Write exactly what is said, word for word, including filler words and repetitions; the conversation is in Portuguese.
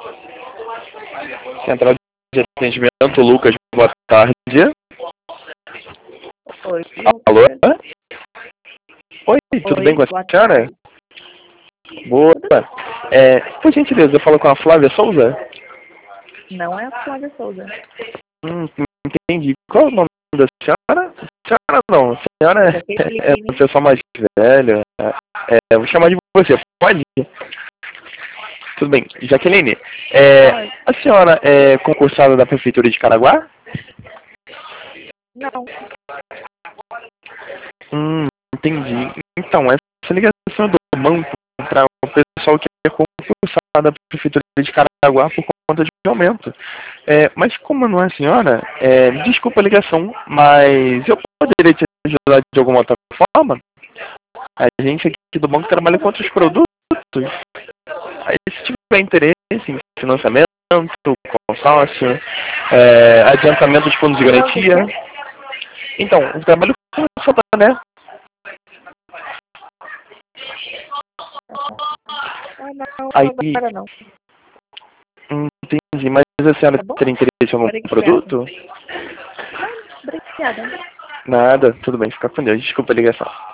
Central de atendimento, Lucas, boa tarde. Oi. Alô? Oi, tudo Oi, bem com a boa senhora? tarde. Boa. É, por gentileza, eu falo com a Flávia Souza? Não é a Flávia Souza. Hum, entendi. Qual é o nome da senhora? Senhora não, senhora é, é Jaqueline. uma pessoa mais velha. É, eu vou chamar de você, pode? Tudo bem. Jaqueline, é, Pode? a senhora é concursada da Prefeitura de Caraguá? Não. Hum, entendi. Então, essa ligação é do banco para o pessoal que é concursado da Prefeitura de Caraguá por conta de aumento. É, mas como não é a senhora, é, desculpa a ligação, mas eu poderia te ajudar de alguma outra forma? A gente aqui do banco trabalha com outros produtos. Aí, se tiver interesse em financiamento, consórcio, é, adiantamento de fundos de Trabalhar o quê? garantia. Então, o trabalho com o né? Ah, não, Aí, agora não. entendi, mas a senhora Tá bom? teria interesse em algum Obrigada. produto? Não, obrigada. Nada, tudo bem, fica com Deus, desculpa a ligação.